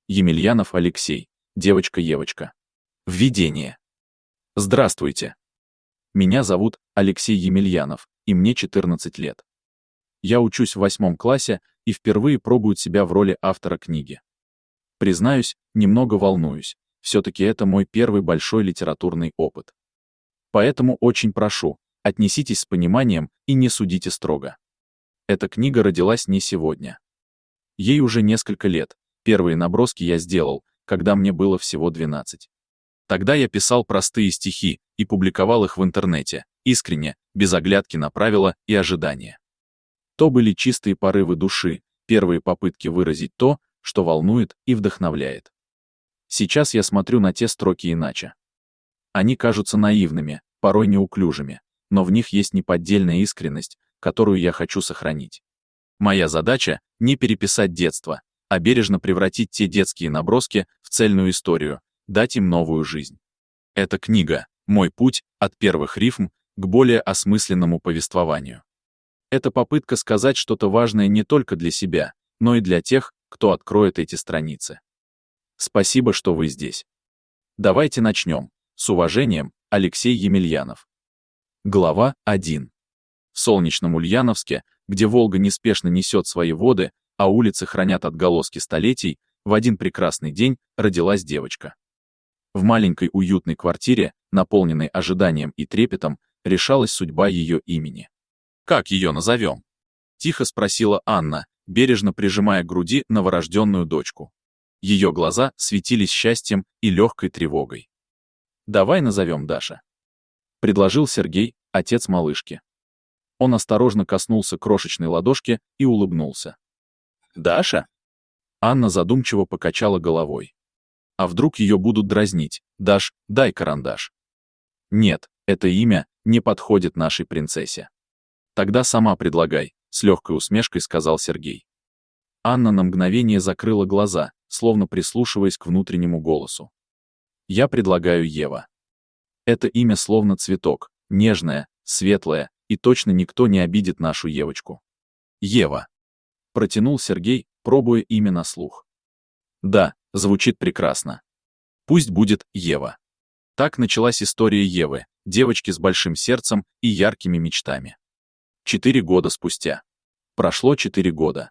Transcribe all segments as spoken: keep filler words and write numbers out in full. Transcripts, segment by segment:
Емельянов Алексей, девочка-евочка. Введение. Здравствуйте. Меня зовут Алексей Емельянов, и мне четырнадцать лет. Я учусь в восьмом классе и впервые пробую себя в роли автора книги. Признаюсь, немного волнуюсь, все-таки это мой первый большой литературный опыт. Поэтому очень прошу, отнеситесь с пониманием и не судите строго. Эта книга родилась не сегодня. Ей уже несколько лет, первые наброски я сделал, когда мне было всего двенадцать. Тогда я писал простые стихи и публиковал их в интернете, искренне, без оглядки на правила и ожидания. То были чистые порывы души, первые попытки выразить то, что волнует и вдохновляет. Сейчас я смотрю на те строки иначе. Они кажутся наивными, порой неуклюжими, но в них есть неподдельная искренность, которую я хочу сохранить. Моя задача — не переписать детство, а бережно превратить те детские наброски в цельную историю, дать им новую жизнь. Эта книга — мой путь от первых рифм к более осмысленному повествованию. Это попытка сказать что-то важное не только для себя, но и для тех, кто откроет эти страницы. Спасибо, что вы здесь. Давайте начнем. С уважением, Алексей Емельянов. Глава один. В солнечном Ульяновске, где Волга неспешно несет свои воды, а улицы хранят отголоски столетий, в один прекрасный день родилась девочка. В маленькой уютной квартире, наполненной ожиданием и трепетом, решалась судьба ее имени. «Как ее назовем?» — тихо спросила Анна, бережно прижимая к груди новорожденную дочку. Ее глаза светились счастьем и легкой тревогой. «Давай назовем Даша», — предложил Сергей, отец малышки. Он осторожно коснулся крошечной ладошки и улыбнулся. «Даша?» Анна задумчиво покачала головой. «А вдруг ее будут дразнить? Даш, дай карандаш». «Нет, это имя не подходит нашей принцессе». «Тогда сама предлагай», — с легкой усмешкой сказал Сергей. Анна на мгновение закрыла глаза, словно прислушиваясь к внутреннему голосу. «Я предлагаю Ева». Это имя словно цветок, нежное, светлое, и точно никто не обидит нашу Евочку. «Ева», — протянул Сергей, пробуя имя на слух. «Да, звучит прекрасно. Пусть будет Ева». Так началась история Евы, девочки с большим сердцем и яркими мечтами. Четыре года спустя. Прошло четыре года.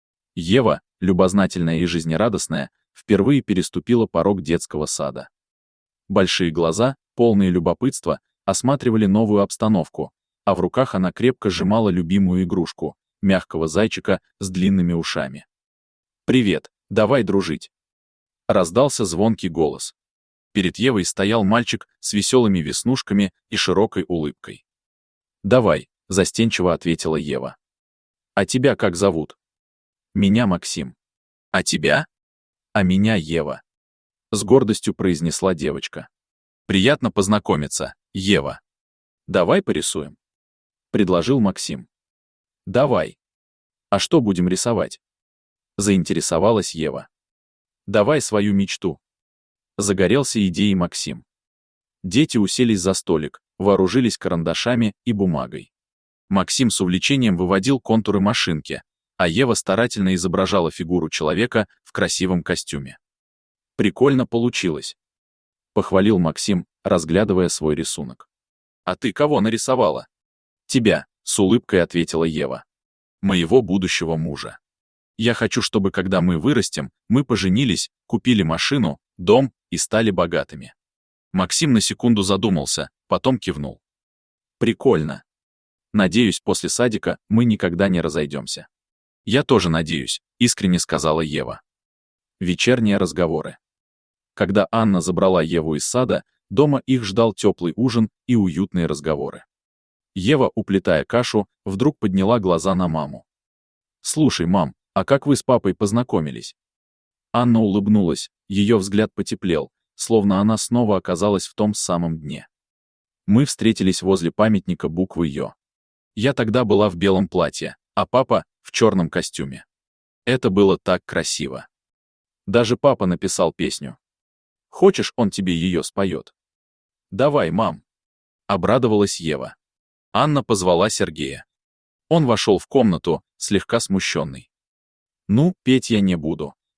Ева, любознательная и жизнерадостная, впервые переступила порог детского сада. Большие глаза, полные любопытства, осматривали новую обстановку, а в руках она крепко сжимала любимую игрушку — мягкого зайчика с длинными ушами. «Привет, давай дружить!» Раздался звонкий голос. Перед Евой стоял мальчик с веселыми веснушками и широкой улыбкой. «Давай», — застенчиво ответила Ева. «А тебя как зовут?» «Меня Максим». «А тебя?» «А меня Ева», — с гордостью произнесла девочка. «Приятно познакомиться, Ева. Давай порисуем», — предложил Максим. «Давай. А что будем рисовать?» — заинтересовалась Ева. «Давай свою мечту». Загорелся идеей Максим. Дети уселись за столик, вооружились карандашами и бумагой. Максим с увлечением выводил контуры машинки, а Ева старательно изображала фигуру человека в красивом костюме. «Прикольно получилось», — похвалил Максим, разглядывая свой рисунок. «А ты кого нарисовала?» «Тебя», — с улыбкой ответила Ева. «Моего будущего мужа. Я хочу, чтобы когда мы вырастем, мы поженились, купили машину, дом и стали богатыми». Максим на секунду задумался, потом кивнул. «Прикольно. Надеюсь, после садика мы никогда не разойдемся». «Я тоже надеюсь», — искренне сказала Ева. Вечерние разговоры. Когда Анна забрала Еву из сада, дома их ждал теплый ужин и уютные разговоры. Ева, уплетая кашу, вдруг подняла глаза на маму. «Слушай, мам, а как вы с папой познакомились?» Анна улыбнулась, ее взгляд потеплел, словно она снова оказалась в том самом дне. «Мы встретились возле памятника буквы Ё. Я тогда была в белом платье, а папа — в черном костюме. Это было так красиво. Даже папа написал песню. Хочешь, он тебе ее споет?» «Давай, мам», — обрадовалась Ева. Анна позвала Сергея. Он вошел в комнату, слегка смущенный. «Ну, петь я не буду,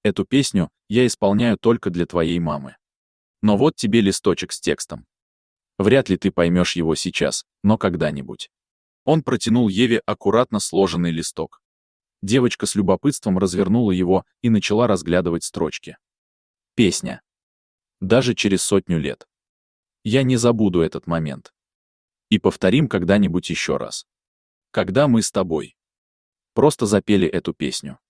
Эту песню я исполняю только для твоей мамы. Но вот тебе листочек с текстом. Вряд ли ты поймешь его сейчас, но когда-нибудь». Он протянул Еве аккуратно сложенный листок. Девочка с любопытством развернула его и начала разглядывать строчки. Песня. Даже через сотню лет. Я не забуду этот момент. И повторим когда-нибудь еще раз. Когда мы с тобой просто запели эту песню.